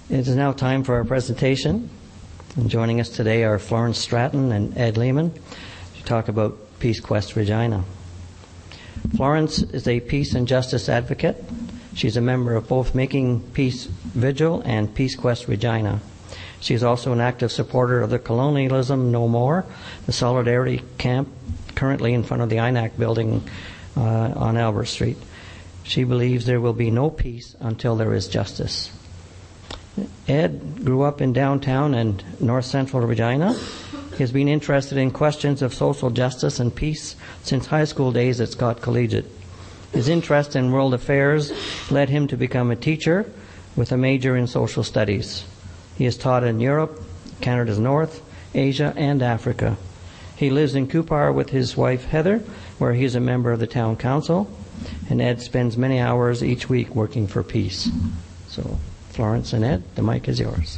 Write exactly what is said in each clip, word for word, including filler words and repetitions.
It is now time for our presentation. And joining us today are Florence Stratton and Ed Lehman to talk about Peace Quest Regina. Florence is a peace and justice advocate. She's a member of both Making Peace Vigil and Peace Quest Regina. She is also an active supporter of the Colonialism No More, the Solidarity Camp, currently in front of the I N A C building uh, on Albert Street. She believes there will be no peace until there is justice. Ed grew up in downtown and north central Regina. He has been interested in questions of social justice and peace since high school days at Scott Collegiate. His interest in world affairs led him to become a teacher with a major in social studies. He has taught in Europe, Canada's North, Asia, and Africa. He lives in Cupar with his wife Heather, where he is a member of the town council, and Ed spends many hours each week working for peace. So, Florence and Ed, the mic is yours.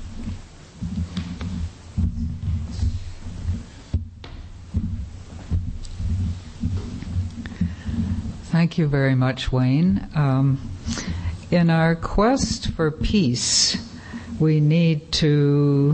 Thank you very much, Wayne. Um, in our quest for peace, we need to...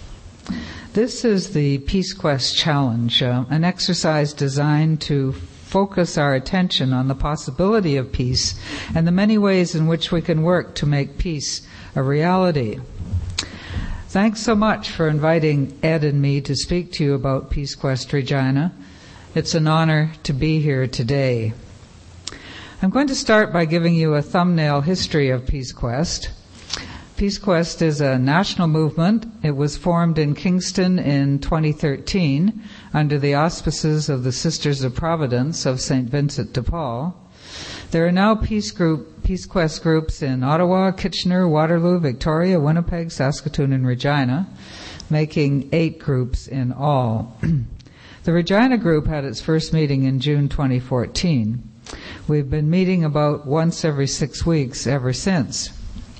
This is the Peace Quest Challenge, uh, an exercise designed to focus our attention on the possibility of peace and the many ways in which we can work to make peace a reality. Thanks so much for inviting Ed and me to speak to you about Peace Quest Regina. It's an honor to be here today. I'm going to start by giving you a thumbnail history of Peace Quest. Peace Quest is a national movement. It was formed in Kingston in twenty thirteen under the auspices of the Sisters of Providence of Saint Vincent de Paul. There are now Peace Group, Peace Quest groups in Ottawa, Kitchener, Waterloo, Victoria, Winnipeg, Saskatoon, and Regina, making eight groups in all. The Regina group had its first meeting in June twenty fourteen. We've been meeting about once every six weeks ever since.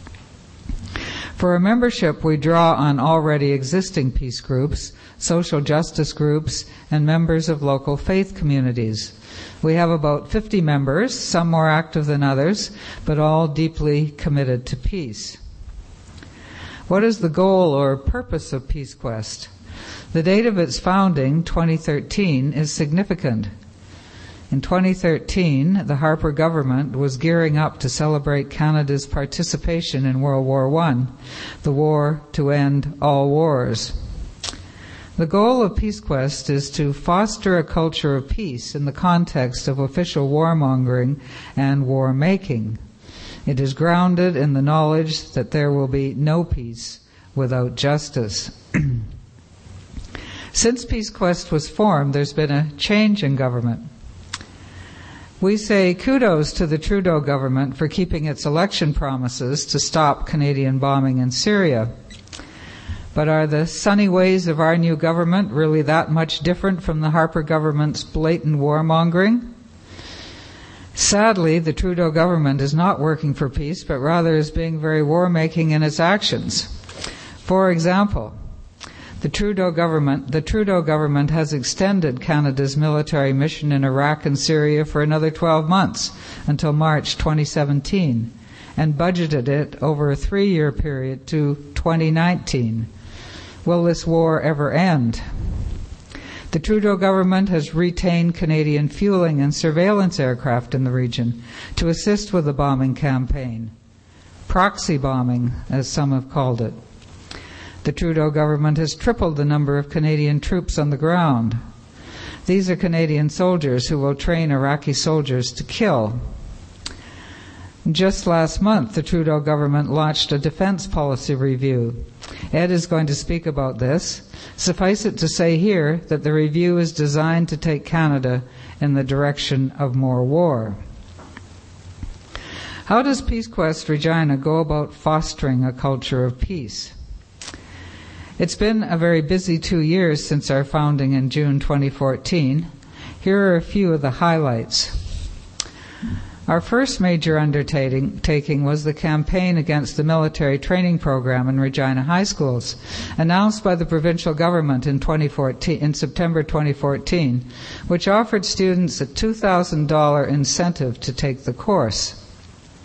For our membership, we draw on already existing peace groups, social justice groups, and members of local faith communities. We have about fifty members, some more active than others, but all deeply committed to peace. What is the goal or purpose of Peace Quest? The date of its founding, twenty thirteen, is significant. In twenty thirteen, the Harper government was gearing up to celebrate Canada's participation in World War One, the war to end all wars. The goal of Peace Quest is to foster a culture of peace in the context of official warmongering and war-making. It is grounded in the knowledge that there will be no peace without justice. Since Peace Quest was formed, there's been a change in government. We say kudos to the Trudeau government for keeping its election promises to stop Canadian bombing in Syria. But are the sunny ways of our new government really that much different from the Harper government's blatant warmongering? Sadly, the Trudeau government is not working for peace, but rather is being very war-making in its actions. For example, The Trudeau government, the Trudeau government has extended Canada's military mission in Iraq and Syria for another twelve months until March twenty seventeen and budgeted it over a three-year period to twenty nineteen. Will this war ever end? The Trudeau government has retained Canadian fueling and surveillance aircraft in the region to assist with the bombing campaign. Proxy bombing, as some have called it. The Trudeau government has tripled the number of Canadian troops on the ground. These are Canadian soldiers who will train Iraqi soldiers to kill. Just last month, the Trudeau government launched a defense policy review. Ed is going to speak about this. Suffice it to say here that the review is designed to take Canada in the direction of more war. How does Peace Quest Regina go about fostering a culture of peace? It's been a very busy two years since our founding in June twenty fourteen. Here are a few of the highlights. Our first major undertaking taking was the campaign against the military training program in Regina high schools, announced by the provincial government in, twenty fourteen, in September twenty fourteen, which offered students a two thousand dollars incentive to take the course.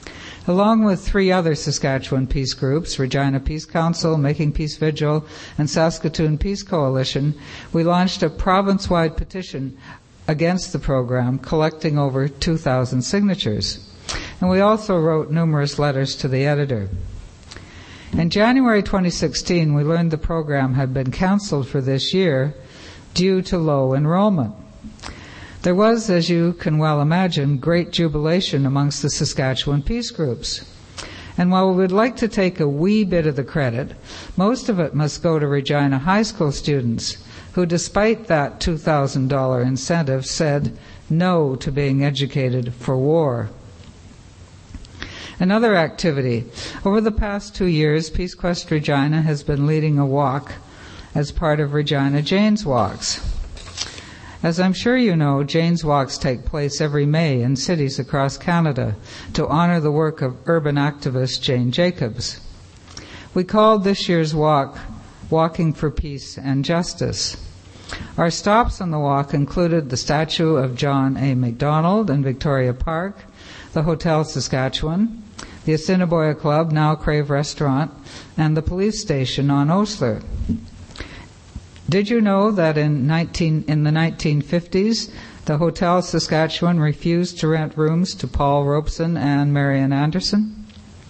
Along with three other Saskatchewan peace groups, Regina Peace Council, Making Peace Vigil, and Saskatoon Peace Coalition, we launched a province-wide petition against the program, collecting over two thousand signatures. And we also wrote numerous letters to the editor. In January twenty sixteen, we learned the program had been canceled for this year due to low enrollment. There was, as you can well imagine, great jubilation amongst the Saskatchewan peace groups. And while we would like to take a wee bit of the credit, most of it must go to Regina High School students who, despite that two thousand dollars incentive, said no to being educated for war. Another activity. Over the past two years, Peace Quest Regina has been leading a walk as part of Regina Jane's Walks. As I'm sure you know, Jane's Walks take place every May in cities across Canada to honor the work of urban activist Jane Jacobs. We called this year's walk Walking for Peace and Justice. Our stops on the walk included the statue of John A. Macdonald in Victoria Park, the Hotel Saskatchewan, the Assiniboia Club, now Crave Restaurant, and the police station on Osler. Did you know that in, nineteen, in the nineteen fifties, the Hotel Saskatchewan refused to rent rooms to Paul Robeson and Marian Anderson?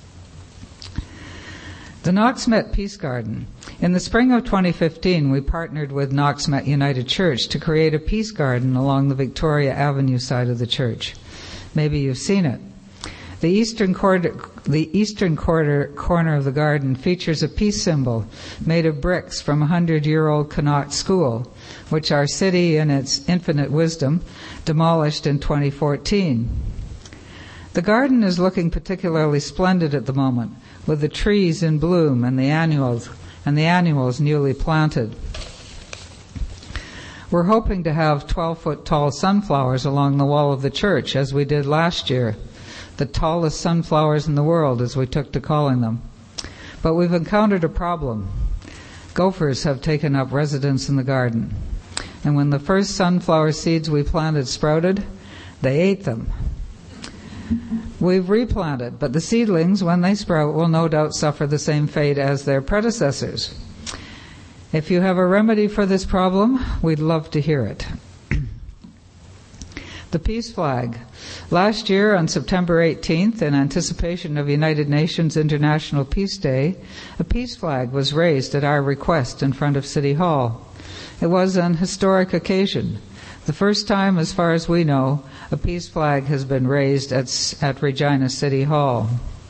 The Knox Met Peace Garden. In the spring of twenty fifteen, we partnered with Knox Met United Church to create a peace garden along the Victoria Avenue side of the church. Maybe you've seen it. The eastern quarter, the eastern quarter, corner of the garden features a peace symbol made of bricks from a hundred-year-old Connaught School, which our city, in its infinite wisdom, demolished in twenty fourteen. The garden is looking particularly splendid at the moment, with the trees in bloom and the annuals and the annuals newly planted. We're hoping to have twelve-foot tall sunflowers along the wall of the church, as we did last year. The tallest sunflowers in the world, as we took to calling them. But we've encountered a problem. Gophers have taken up residence in the garden. And when the first sunflower seeds we planted sprouted, they ate them. We've replanted, but the seedlings, when they sprout, will no doubt suffer the same fate as their predecessors. If you have a remedy for this problem, we'd love to hear it. The peace flag. Last year, on September eighteenth, in anticipation of United Nations International Peace Day, a peace flag was raised at our request in front of City Hall. It was an historic occasion. The first time, as far as we know, a peace flag has been raised at, at Regina City Hall.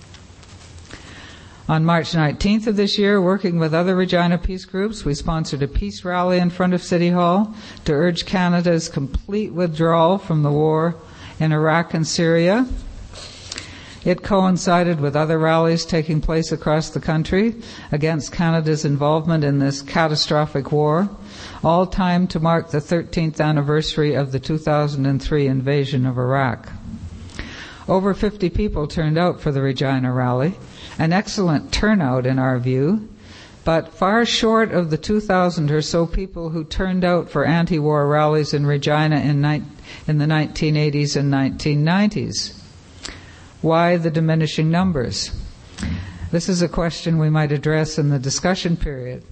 On March nineteenth of this year, working with other Regina peace groups, we sponsored a peace rally in front of City Hall to urge Canada's complete withdrawal from the war in Iraq and Syria. It coincided with other rallies taking place across the country against Canada's involvement in this catastrophic war, all timed to mark the thirteenth anniversary of the two thousand three invasion of Iraq. Over fifty people turned out for the Regina rally, an excellent turnout in our view, but far short of the two thousand or so people who turned out for anti-war rallies in Regina in, ni- in the nineteen eighties and nineteen nineties. Why the diminishing numbers? This is a question we might address in the discussion period.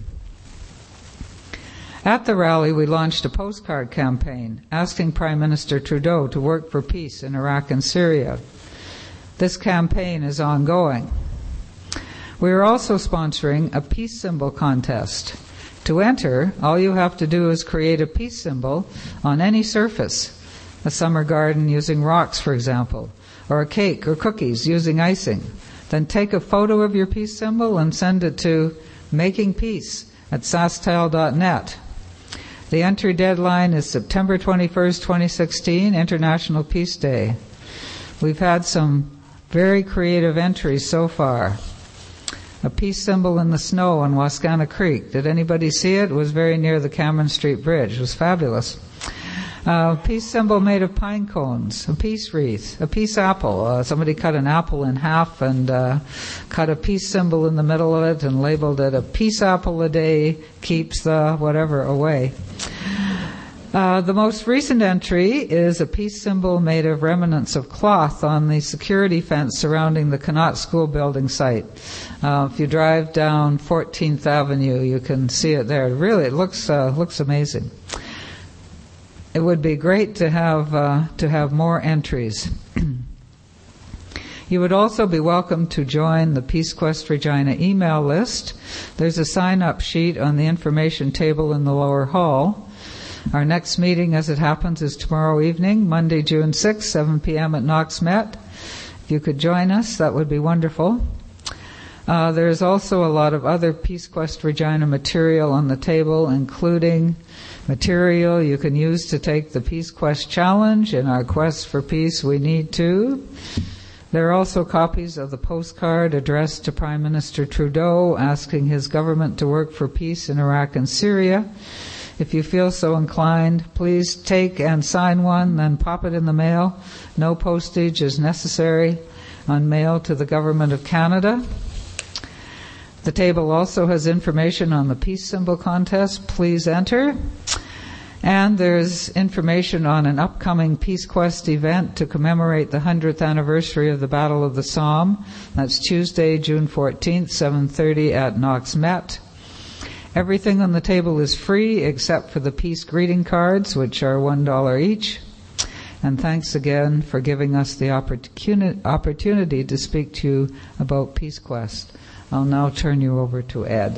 At the rally, we launched a postcard campaign asking Prime Minister Trudeau to work for peace in Iraq and Syria. This campaign is ongoing. We are also sponsoring a peace symbol contest. To enter, all you have to do is create a peace symbol on any surface, a summer garden using rocks, for example, or a cake or cookies using icing. Then take a photo of your peace symbol and send it to makingpeace at sastel dot net. The entry deadline is September twenty-first, twenty sixteen, International Peace Day. We've had some very creative entries so far. A peace symbol in the snow on Wascana Creek. Did anybody see it? It was very near the Cameron Street Bridge. It was fabulous. Uh, a peace symbol made of pine cones, a peace wreath, a peace apple. Uh, somebody cut an apple in half and uh, cut a peace symbol in the middle of it and labeled it a peace apple a day keeps the whatever away. Uh, the most recent entry is a peace symbol made of remnants of cloth on the security fence surrounding the Connaught School building site. Uh, if you drive down fourteenth Avenue, you can see it there. Really, it looks uh, looks amazing. It would be great to have uh, to have more entries. You would also be welcome to join the Peace Quest Regina email list. There's a sign-up sheet on the information table in the lower hall. Our next meeting, as it happens, is tomorrow evening, Monday, June sixth, seven p.m. at Knox Met. If you could join us, that would be wonderful. Uh, there's also a lot of other Peace Quest Regina material on the table, including material you can use to take the Peace Quest Challenge in our quest for peace we need to. There are also copies of the postcard addressed to Prime Minister Trudeau asking his government to work for peace in Iraq and Syria. If you feel so inclined, please take and sign one, then pop it in the mail. No postage is necessary on mail to the Government of Canada. The table also has information on the peace symbol contest. Please enter. And there's information on an upcoming Peace Quest event to commemorate the hundredth anniversary of the Battle of the Somme. That's Tuesday, June fourteenth, seven thirty at Knox Met. Everything on the table is free except for the peace greeting cards, which are one dollar each. And thanks again for giving us the opportunity to speak to you about Peace Quest. I'll now turn you over to Ed.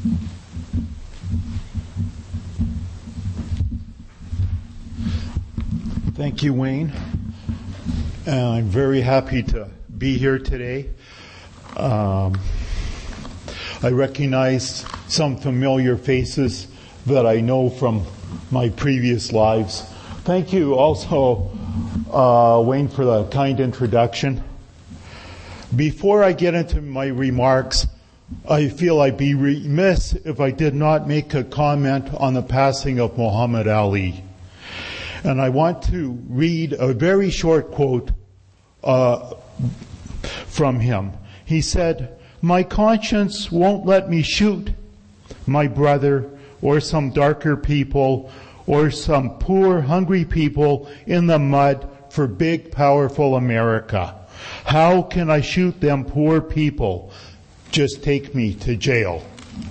Thank you, Wayne. Uh, I'm very happy to be here today. Um, I recognize some familiar faces that I know from my previous lives. Thank you also, uh, Wayne, for the kind introduction. Before I get into my remarks, I feel I'd be remiss if I did not make a comment on the passing of Muhammad Ali. And I want to read a very short quote uh, from him. He said, "My conscience won't let me shoot my brother or some darker people or some poor, hungry people in the mud for big, powerful America. How can I shoot them poor people? Just take me to jail."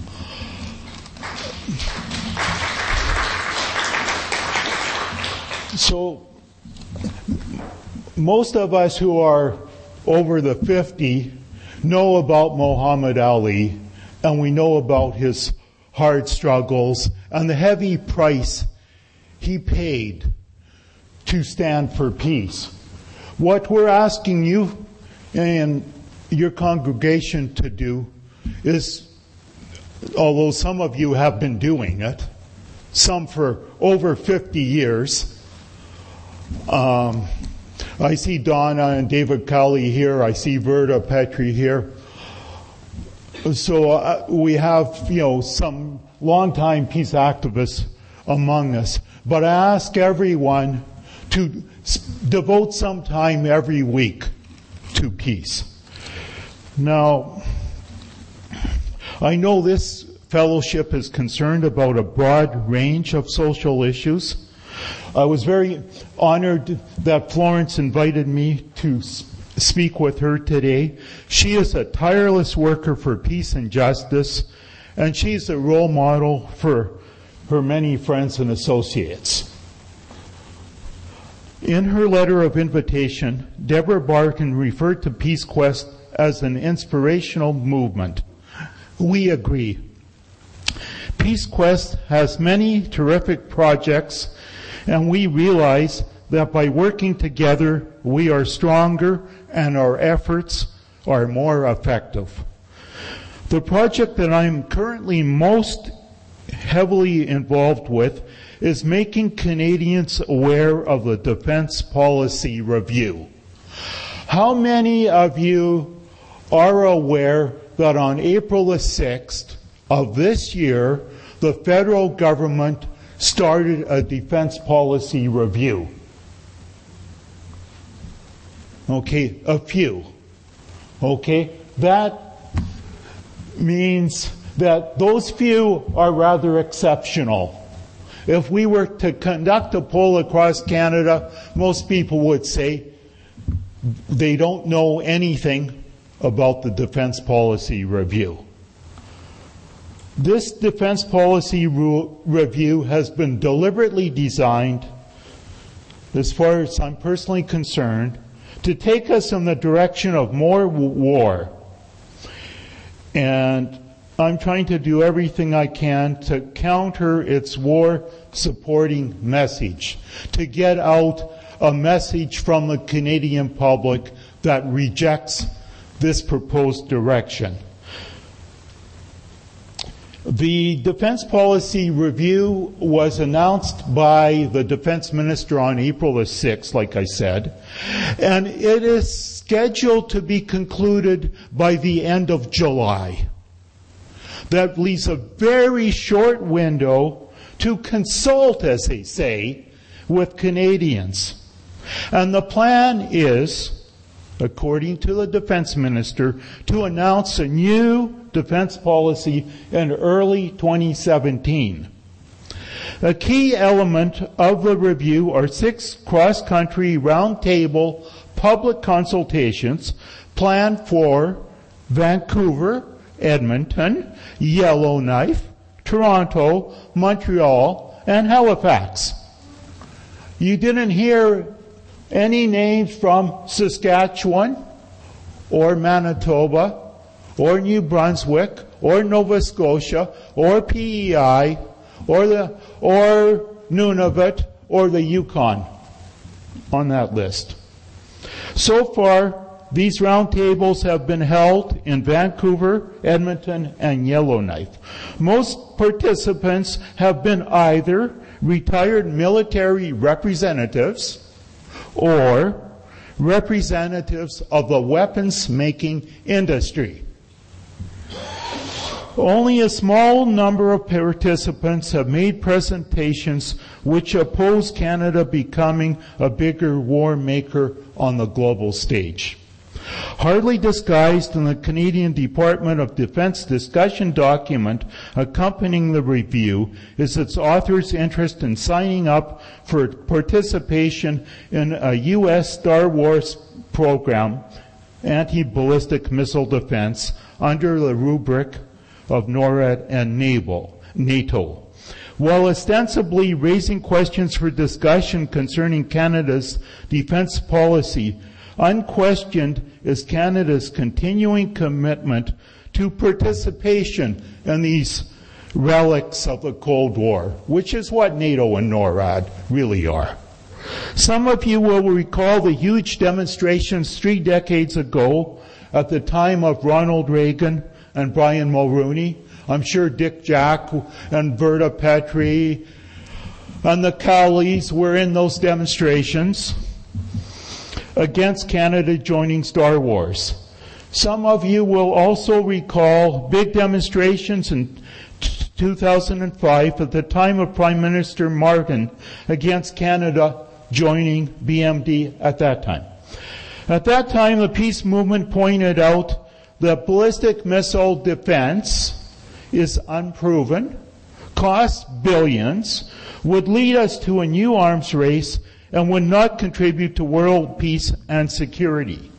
So, most of us who are over the fifty know about Muhammad Ali, and we know about his hard struggles and the heavy price he paid to stand for peace. What we're asking you and your congregation to do is, although some of you have been doing it, some for over fifty years, um, I see Donna and David Cowley here. I see Verda Petrie here. So uh, we have, you know, some longtime peace activists among us. But I ask everyone to s- devote some time every week to peace. Now, I know this fellowship is concerned about a broad range of social issues. I was very honored that Florence invited me to speak with her today. She is a tireless worker for peace and justice, and she's a role model for her many friends and associates. In her letter of invitation, Deborah Barkin referred to Peace Quest as an inspirational movement. We agree. Peace Quest has many terrific projects, and we realize that by working together, we are stronger and our efforts are more effective. The project that I'm currently most heavily involved with is making Canadians aware of the Defense Policy Review. How many of you are aware that on April the sixth of this year, the federal government started a defense policy review? Okay, a few. Okay, that means that those few are rather exceptional. If we were to conduct a poll across Canada, most people would say they don't know anything about the Defense Policy Review. This Defense Policy Re- Review has been deliberately designed, as far as I'm personally concerned, to take us in the direction of more war. And I'm trying to do everything I can to counter its war-supporting message, to get out a message from the Canadian public that rejects this proposed direction. The Defense Policy Review was announced by the Defense Minister on April the sixth, like I said, and it is scheduled to be concluded by the end of July. That leaves a very short window to consult, as they say, with Canadians. And the plan is, according to the Defense Minister, to announce a new defense policy in early twenty seventeen. A key element of the review are six cross-country roundtable public consultations planned for Vancouver, Edmonton, Yellowknife, Toronto, Montreal, and Halifax. You didn't hear any names from Saskatchewan or Manitoba or New Brunswick or Nova Scotia or P E I or the or Nunavut or the Yukon on that list. So far, these roundtables have been held in Vancouver, Edmonton, and Yellowknife. Most participants have been either retired military representatives or representatives of the weapons-making industry. Only a small number of participants have made presentations which oppose Canada becoming a bigger war maker on the global stage. Hardly disguised in the Canadian Department of Defense discussion document accompanying the review is its author's interest in signing up for participation in a U S Star Wars program, anti-ballistic missile defense, under the rubric of NORAD and NATO. While ostensibly raising questions for discussion concerning Canada's defense policy, unquestioned is Canada's continuing commitment to participation in these relics of the Cold War, which is what NATO and NORAD really are. Some of you will recall the huge demonstrations three decades ago at the time of Ronald Reagan and Brian Mulroney. I'm sure Dick Jack and Verda Petrie and the Cowleys were in those demonstrations against Canada joining Star Wars. Some of you will also recall big demonstrations in two thousand five at the time of Prime Minister Martin against Canada joining B M D at that time. At that time, the peace movement pointed out that ballistic missile defense is unproven, costs billions, would lead us to a new arms race, and would not contribute to world peace and security.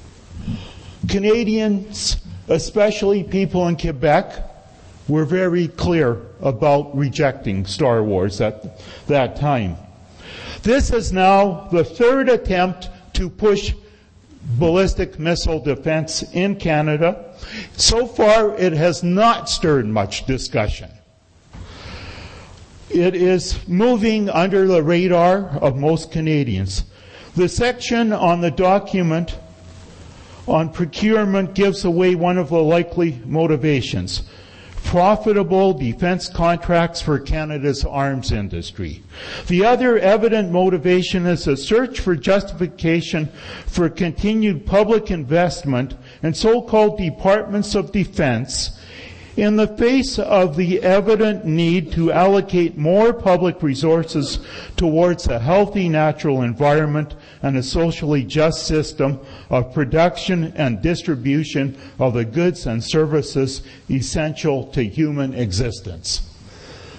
Canadians, especially people in Quebec, were very clear about rejecting Star Wars at that time. This is now the third attempt to push ballistic missile defense in Canada. So far, it has not stirred much discussion. It is moving under the radar of most Canadians. The section on the document on procurement gives away one of the likely motivations: profitable defense contracts for Canada's arms industry. The other evident motivation is a search for justification for continued public investment in so-called departments of defense in the face of the evident need to allocate more public resources towards a healthy natural environment and a socially just system of production and distribution of the goods and services essential to human existence.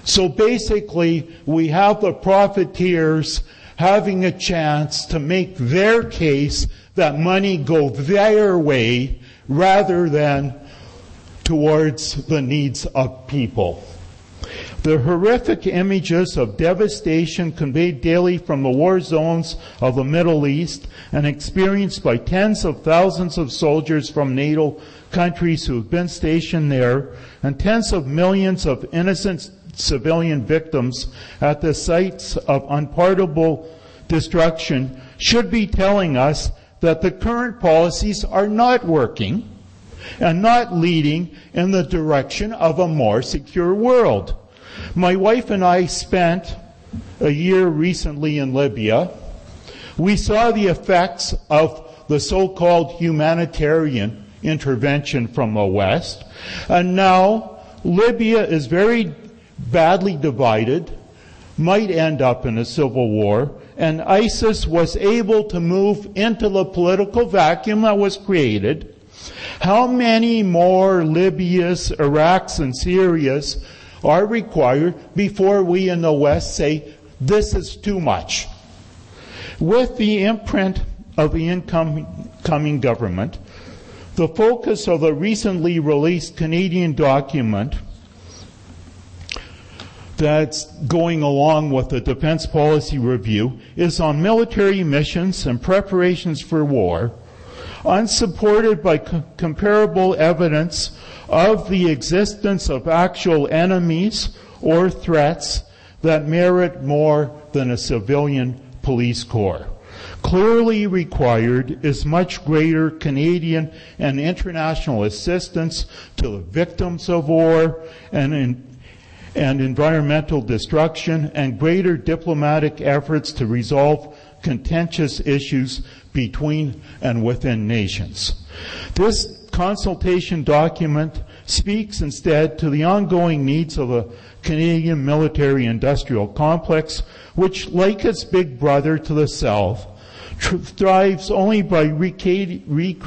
So basically, we have the profiteers having a chance to make their case that money go their way rather than towards the needs of people. The horrific images of devastation conveyed daily from the war zones of the Middle East and experienced by tens of thousands of soldiers from NATO countries who have been stationed there, and tens of millions of innocent civilian victims at the sites of unpardonable destruction should be telling us that the current policies are not working and not leading in the direction of a more secure world. My wife and I spent a year recently in Libya. We saw the effects of the so-called humanitarian intervention from the West, and now Libya is very badly divided, might end up in a civil war, and ISIS was able to move into the political vacuum that was created. How many more Libyas, Iraqs, and Syrias are required before we in the West say, this is too much? With the imprint of the incoming government, the focus of the recently released Canadian document that's going along with the Defense Policy Review is on military missions and preparations for war, unsupported by co- comparable evidence of the existence of actual enemies or threats that merit more than a civilian police corps. Clearly required is much greater Canadian and international assistance to the victims of war and in and environmental destruction, and greater diplomatic efforts to resolve contentious issues between and within nations. This consultation document speaks instead to the ongoing needs of a Canadian military-industrial complex, which, like its big brother to the south, thrives only by recreating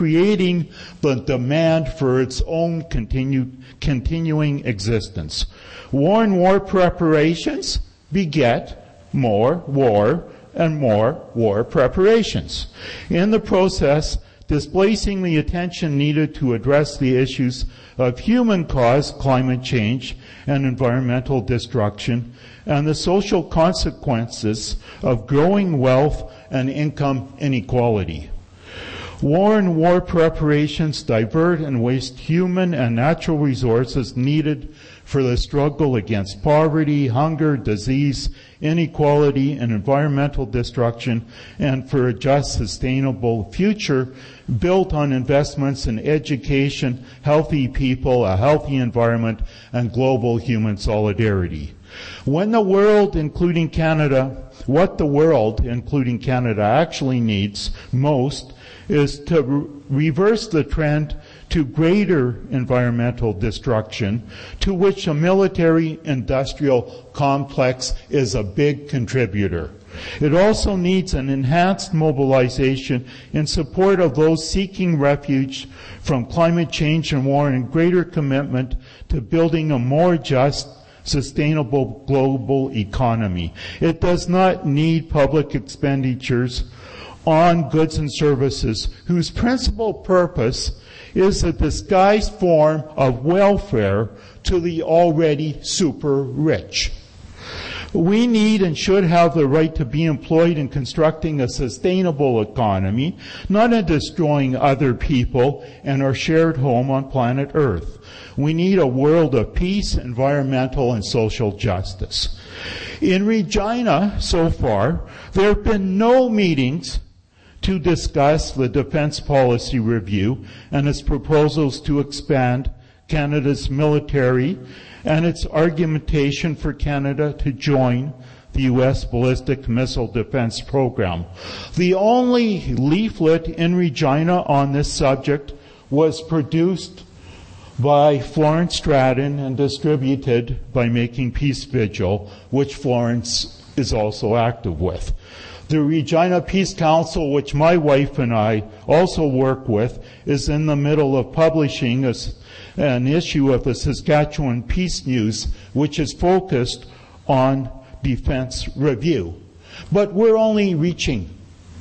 the demand for its own continued, continuing existence. War and war preparations beget more war and more war preparations. In the process, displacing the attention needed to address the issues of human-caused climate change and environmental destruction and the social consequences of growing wealth and income inequality. War and war preparations divert and waste human and natural resources needed for the struggle against poverty, hunger, disease, inequality, and environmental destruction, and for a just, sustainable future built on investments in education, healthy people, a healthy environment, and global human solidarity. When the world, including Canada, what the world, including Canada, actually needs most is to re- reverse the trend to greater environmental destruction, to which a military-industrial complex is a big contributor. It also needs an enhanced mobilization in support of those seeking refuge from climate change and war, and greater commitment to building a more just, sustainable global economy. It does not need public expenditures on goods and services whose principal purpose is a disguised form of welfare to the already super rich. We need and should have the right to be employed in constructing a sustainable economy, not in destroying other people and our shared home on planet Earth. We need a world of peace, environmental, and social justice. In Regina, so far, there have been no meetings to discuss the Defense Policy Review and its proposals to expand Canada's military and its argumentation for Canada to join the U S Ballistic Missile Defense Program. The only leaflet in Regina on this subject was produced by Florence Stratton and distributed by Making Peace Vigil, which Florence is also active with. The Regina Peace Council, which my wife and I also work with, is in the middle of publishing a, an issue of the Saskatchewan Peace News, which is focused on defense review. But we're only reaching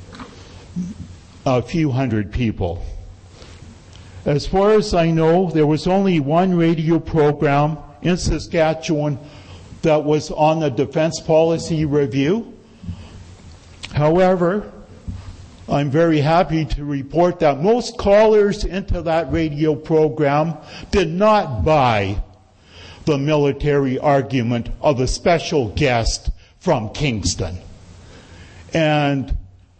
a few hundred people. As far as I know, there was only one radio program in Saskatchewan that was on the defense policy review. However, I'm very happy to report that most callers into that radio program did not buy the military argument of a special guest from Kingston. And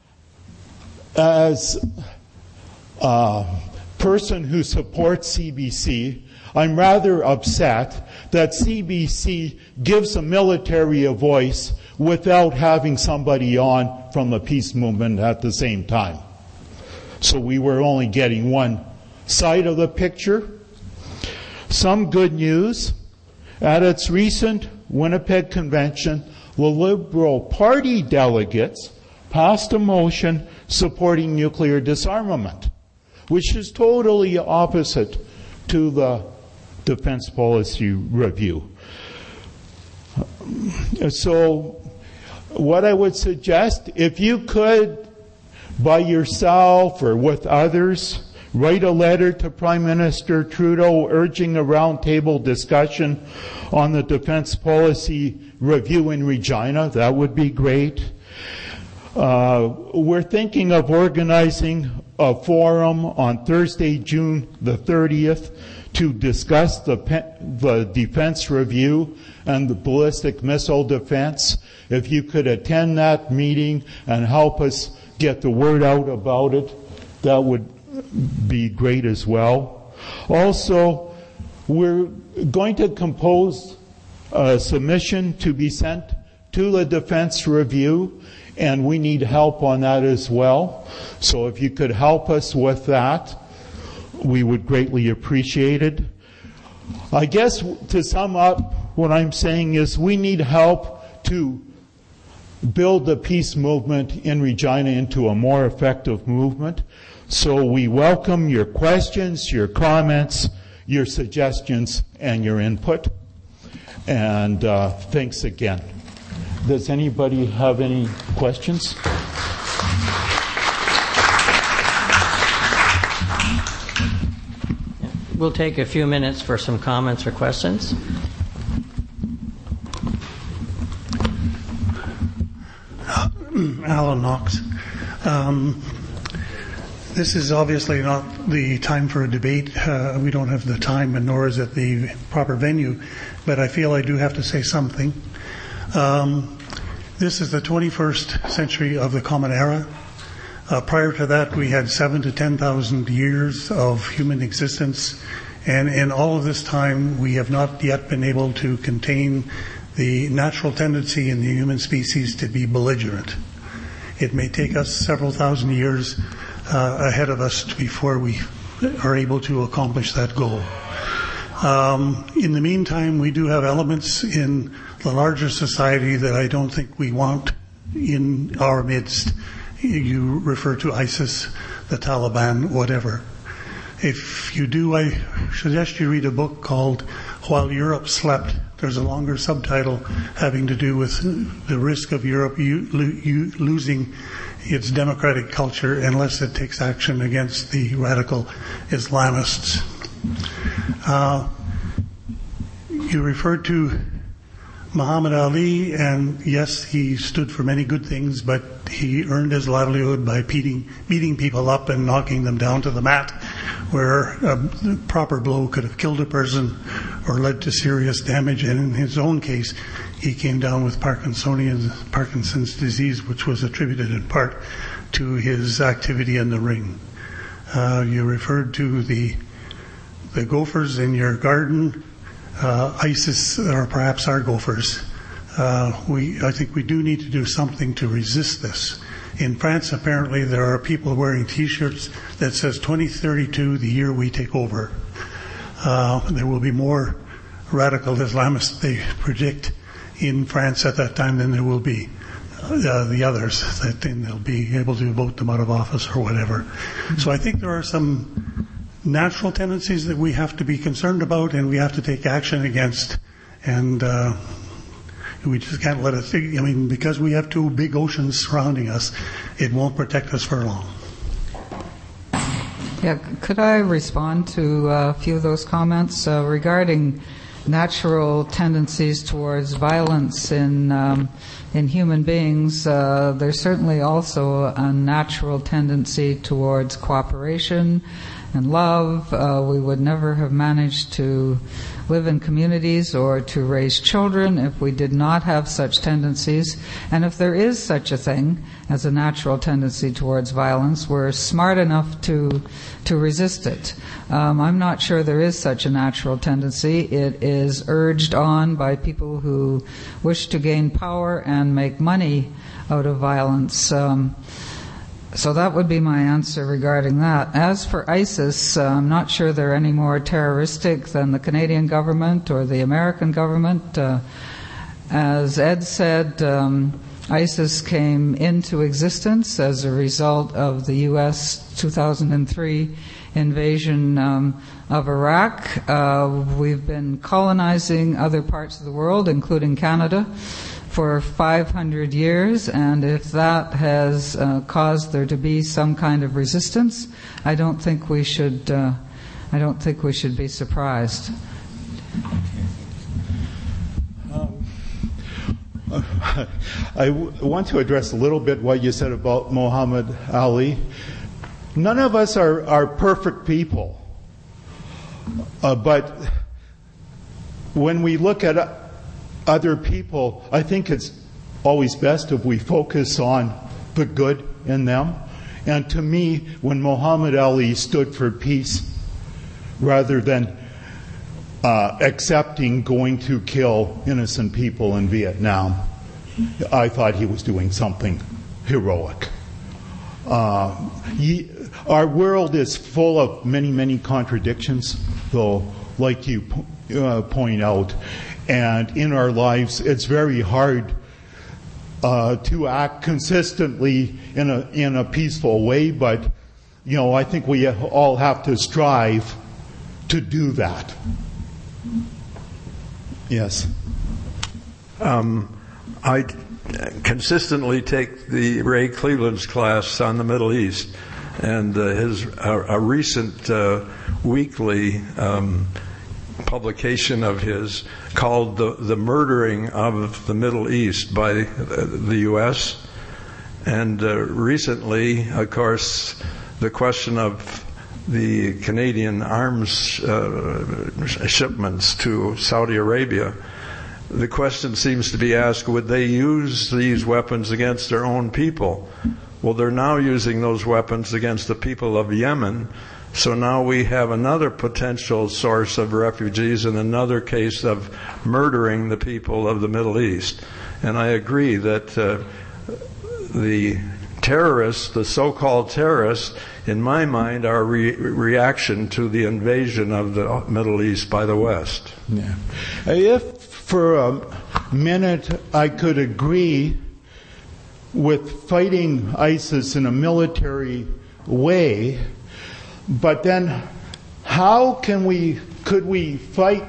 as a person who supports C B C, I'm rather upset that C B C gives the military a voice without having somebody on from the peace movement at the same time. So we were only getting one side of the picture. Some good news. At its recent Winnipeg convention, the Liberal Party delegates passed a motion supporting nuclear disarmament, which is totally opposite to the defense policy review. So what I would suggest, if you could, by yourself or with others, write a letter to Prime Minister Trudeau urging a roundtable discussion on the defense policy review in Regina, that would be great. Uh, we're thinking of organizing a forum on Thursday, June the thirtieth, to discuss the, pe- the defense review and the ballistic missile defense. If you could attend that meeting and help us get the word out about it, that would be great as well. Also, we're going to compose a submission to be sent to the defense review, and we need help on that as well. So if you could help us with that, we would greatly appreciate it. I guess to sum up, what I'm saying is we need help to build the peace movement in Regina into a more effective movement. So we welcome your questions, your comments, your suggestions, and your input. And uh, thanks again. Does anybody have any questions? We'll take a few minutes for some comments or questions. Alan Knox. Um, this is obviously not the time for a debate. Uh, we don't have the time, and nor is it the proper venue. But I feel I do have to say something. Um, this is the twenty-first century of the Common Era. Uh, prior to that, we had seven to ten thousand years of human existence, and in all of this time, we have not yet been able to contain the natural tendency in the human species to be belligerent. It may take us several thousand years uh, ahead of us before we are able to accomplish that goal. Um, in the meantime, we do have elements in the larger society that I don't think we want in our midst. You refer to ISIS, the Taliban, whatever. If you do, I suggest you read a book called While Europe Slept. There's a longer subtitle having to do with the risk of Europe losing its democratic culture unless it takes action against the radical Islamists. Uh, you referred to Muhammad Ali, and yes, he stood for many good things, but he earned his livelihood by beating, beating people up and knocking them down to the mat, where a proper blow could have killed a person or led to serious damage. And in his own case, he came down with Parkinsonian, Parkinson's disease, which was attributed in part to his activity in the ring. Uh, you referred to the the gophers in your garden. Uh, ISIS, or perhaps our gophers. Uh, we, I think we do need to do something to resist this. In France, apparently, there are people wearing T-shirts that says twenty thirty-two, the year we take over. Uh, there will be more radical Islamists, they predict, in France at that time than there will be uh, the others. That then they'll be able to vote them out of office or whatever. So I think there are some natural tendencies that we have to be concerned about and we have to take action against. And uh, we just can't let it, I mean, because we have two big oceans surrounding us, it won't protect us for long. Yeah, could I respond to a few of those comments uh, regarding natural tendencies towards violence in um, in human beings? Uh, there's certainly also a natural tendency towards cooperation and love. Uh, we would never have managed to live in communities or to raise children if we did not have such tendencies. And if there is such a thing as a natural tendency towards violence, we're smart enough to to resist it. Um, I'm not sure there is such a natural tendency. It is urged on by people who wish to gain power and make money out of violence. Um, So that would be my answer regarding that. As for ISIS, uh, I'm not sure they're any more terroristic than the Canadian government or the American government. Uh, as Ed said, um, ISIS came into existence as a result of the U S two thousand three invasion um, of Iraq. Uh, we've been colonizing other parts of the world, including Canada, for five hundred years, and if that has uh, caused there to be some kind of resistance, I don't think we should. Uh, I don't think we should be surprised. Um, I w- want to address a little bit what you said about Muhammad Ali. None of us are, are perfect people, uh, but when we look at uh, other people, I think it's always best if we focus on the good in them. And to me, when Muhammad Ali stood for peace rather than uh, accepting going to kill innocent people in Vietnam, I thought he was doing something heroic. Uh, he, our world is full of many, many contradictions, though, like you uh, point out. And in our lives, it's very hard uh, to act consistently in a in a peaceful way. But you know, I think we all have to strive to do that. Yes. Um, I consistently take the Ray Cleveland's class on the Middle East, and uh, his a, a recent uh, weekly Um, publication of his called the, the Murdering of the Middle East by the U S And uh, recently, of course, the question of the Canadian arms uh, shipments to Saudi Arabia, the question seems to be asked, would they use these weapons against their own people? Well, they're now using those weapons against the people of Yemen. So now we have another potential source of refugees and another case of murdering the people of the Middle East. And I agree that uh, the terrorists, the so-called terrorists, in my mind, are a re- reaction to the invasion of the Middle East by the West. Yeah. If for a minute I could agree with fighting ISIS in a military way, but then how can we, could we fight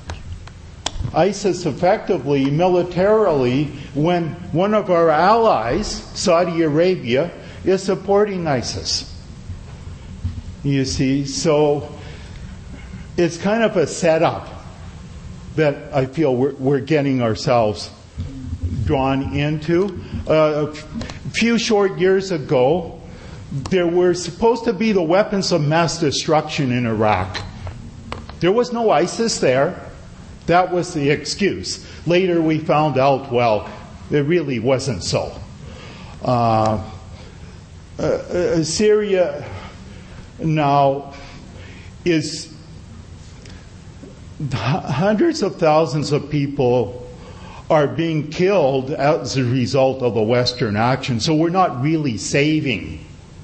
ISIS effectively militarily when one of our allies, Saudi Arabia, is supporting ISIS? You see, so it's kind of a setup that I feel we're, we're getting ourselves drawn into. Uh, a few short years ago, there were supposed to be the weapons of mass destruction in Iraq. There was no ISIS there. That was the excuse. Later we found out, well, it really wasn't so. Uh, uh, uh, Syria now is hundreds of thousands of people are being killed as a result of the Western action. So we're not really saving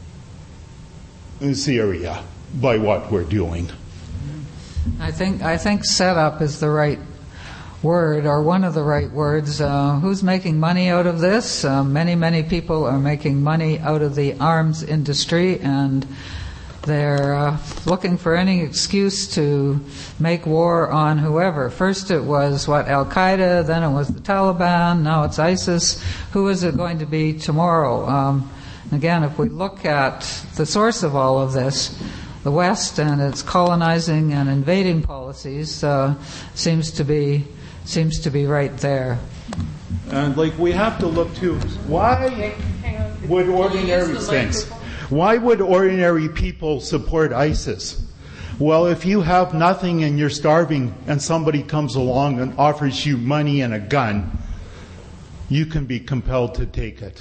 Syria by what we're doing. I think I think setup is the right word, or one of the right words. Uh, who's making money out of this? Uh, many, many people are making money out of the arms industry, and they're uh, looking for any excuse to make war on whoever. First it was, what, Al-Qaeda, then it was the Taliban, now it's ISIS. Who is it going to be tomorrow? Um, again, if we look at the source of all of this, the West and its colonizing and invading policies uh, seems to be seems to be right there. And like we have to look to why would ordinary things, why would ordinary people support ISIS? Well, if you have nothing and you're starving and somebody comes along and offers you money and a gun, you can be compelled to take it.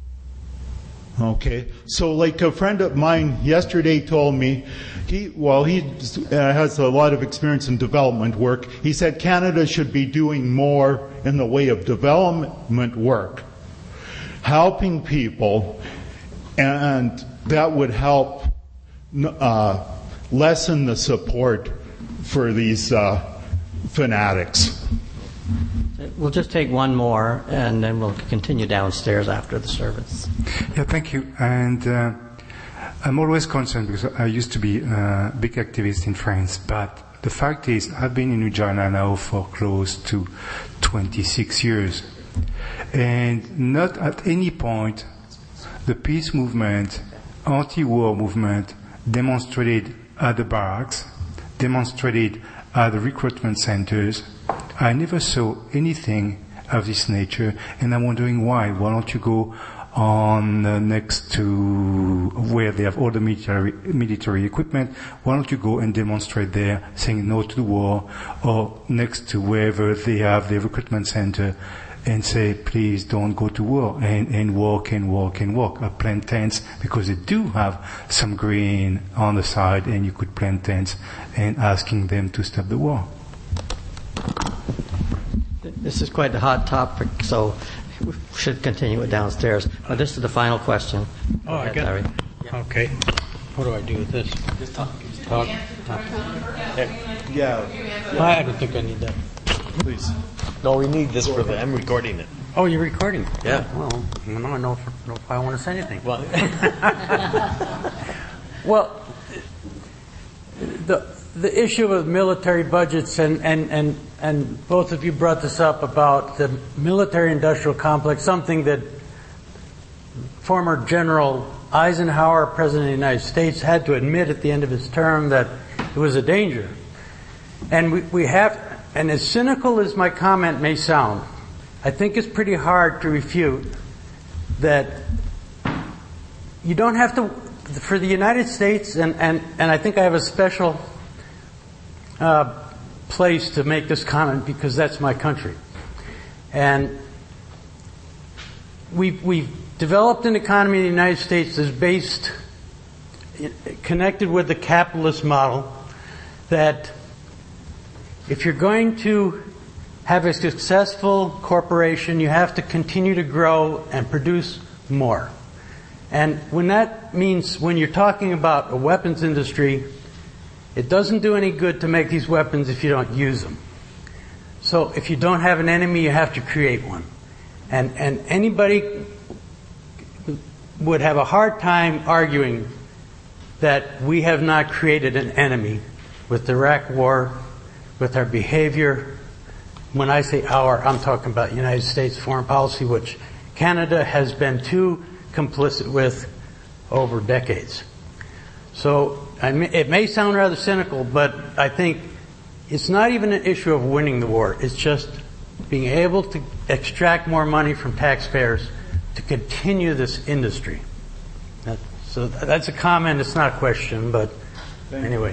Okay, so like a friend of mine yesterday told me, he well he uh, has a lot of experience in development work. He said Canada should be doing more in the way of development work, helping people, and that would help uh, lessen the support for these uh, fanatics. We'll just take one more, and then we'll continue downstairs after the service. Yeah, thank you. And uh, I'm always concerned because I used to be a big activist in France, but the fact is I've been in Regina now for close to twenty-six years. And not at any point the peace movement, anti-war movement demonstrated at the barracks, demonstrated at the recruitment centers. I never saw anything of this nature, and I'm wondering why. Why don't you go on uh, next to where they have all the military, military equipment? Why don't you go and demonstrate there, saying no to the war, or next to wherever they have the recruitment center, and say, please don't go to war, and, and walk and walk and walk. Or plant tents, because they do have some grain on the side, and you could plant tents and asking them to stop the war. This is quite a hot topic, so we should continue it downstairs. But this is the final question. Oh, I got it. Okay. What do I do with this? Just talk. Talk. talk. Yeah. I don't think I need that. Please. No, we need this for the. I'm recording it. Oh, you're recording? Yeah. Well, now I know if, know if I want to say anything. Well, well, the the issue of military budgets, and, and, and, and both of you brought this up about the military-industrial complex, something that former General Eisenhower, President of the United States, had to admit at the end of his term that it was a danger. And we, we have, and as cynical as my comment may sound, I think it's pretty hard to refute that you don't have to, for the United States, and, and, and I think I have a special uh, place to make this comment because that's my country. And we've, we've developed an economy in the United States that's based, connected with the capitalist model, that if you're going to have a successful corporation, you have to continue to grow and produce more. And when that means, when you're talking about a weapons industry, it doesn't do any good to make these weapons if you don't use them. So if you don't have an enemy, you have to create one. And, and anybody would have a hard time arguing that we have not created an enemy with the Iraq War, with our behavior. When I say our, I'm talking about United States foreign policy, which Canada has been too complicit with over decades. So I may, it may sound rather cynical, but I think it's not even an issue of winning the war. It's just being able to extract more money from taxpayers to continue this industry. That, so that's a comment. It's not a question, but anyway.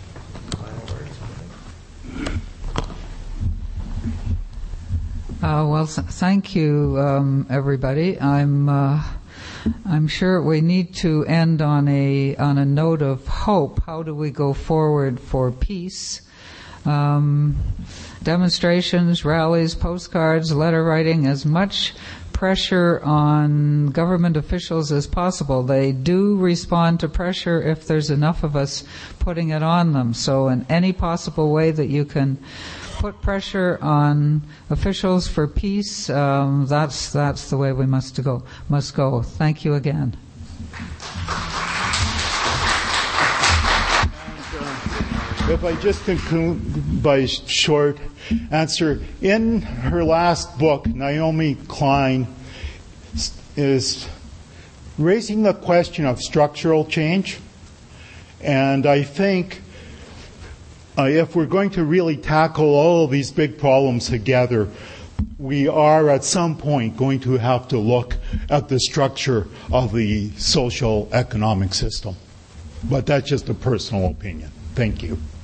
Uh, well, th- thank you, um, everybody. I'm uh, I'm sure we need to end on a on a note of hope. How do we go forward for peace? Um, demonstrations, rallies, postcards, letter writing, as much pressure on government officials as possible. They do respond to pressure if there's enough of us putting it on them. So in any possible way that you can put pressure on officials for peace, um, that's that's the way we must go. Must go. Thank you again. if I just conclude by short answer, in her last book, Naomi Klein is raising the question of structural change. And I think uh, if we're going to really tackle all of these big problems together, we are at some point going to have to look at the structure of the social economic system. But that's just a personal opinion. Thank you.